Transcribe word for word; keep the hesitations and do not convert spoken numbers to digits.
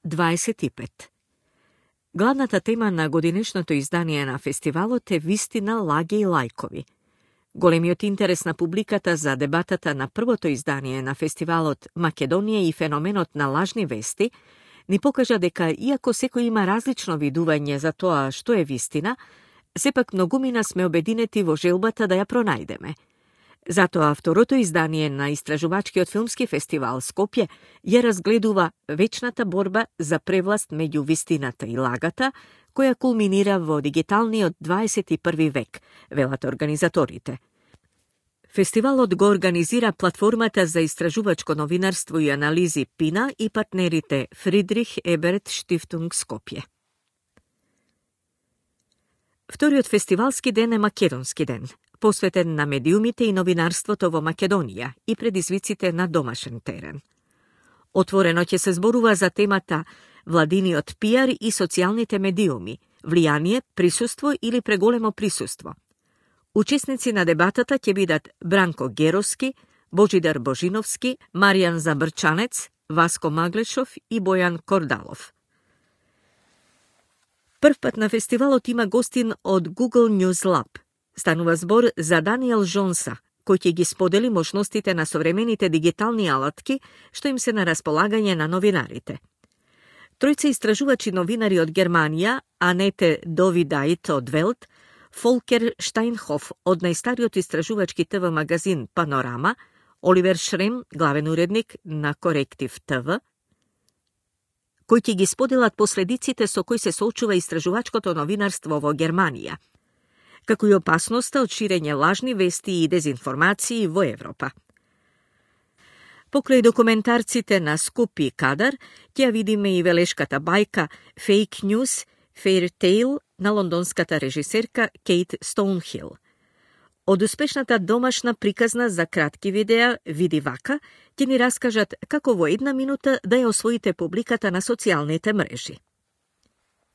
дваесет и пет. Главната тема на годинешното издание на фестивалот е вистина, лаги и лајкови. Големиот интерес на публиката за дебатата на првото издание на фестивалот Македонија и феноменот на лажни вести ни покажа дека, иако секој има различно видување за тоа што е вистина, сепак многумина сме обединети во желбата да ја пронајдеме. Затоа второто издание на Истражувачкиот филмски фестивал Скопје ја разгледува вечната борба за превласт меѓу вистината и лагата, која кулминира во дигиталниот дваесет и први век, велат организаторите. Фестивалот го организира платформата за истражувачко новинарство и анализи Пина и партнерите Фридрих Еберт Штифтунг Скопје. Вториот фестивалски ден е Македонски ден, посветен на медиумите и новинарството во Македонија и предизвиците на домашен терен. Отворено ќе се зборува за темата владиниот пиар и социјалните медиуми, влијание, присуство или преголемо присуство. Учесници на дебатата ќе бидат Бранко Геровски, Божидар Божиновски, Маријан Забрчанец, Васко Маглешов и Бојан Кордалов. Првпат на фестивалот има гостин од Google News Lab. Станува збор за Даниел Жонса, кој ќе ги сподели можностите на современите дигитални алатки што им се на располагање на новинарите. Тројца истражувачи новинари од Германија, Анете Довидайт од Велт, Фолкер Штајнхоф од најстариот истражувачки ТВ магазин Панорама, Оливер Шрем, главен уредник на Коректив ТВ, кои ќе ги споделат последиците со кои се соочува истражувачкото новинарство во Германија, како и опасноста од ширење лажни вести и дезинформации во Европа. Покрај документарците на Скупи Кадар, ќе ја видиме и велешката бајка Fake News, Fair Tale на лондонската режисерка Кейт Стоунхил. Од успешната домашна приказна за кратки видеа Види вака, ќе ни раскажат како во една минута да ја освоите публиката на социјалните мрежи.